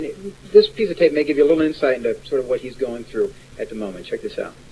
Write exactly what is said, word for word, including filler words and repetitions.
This piece of tape may give you a little insight into sort of what he's going through at the moment. Check this out.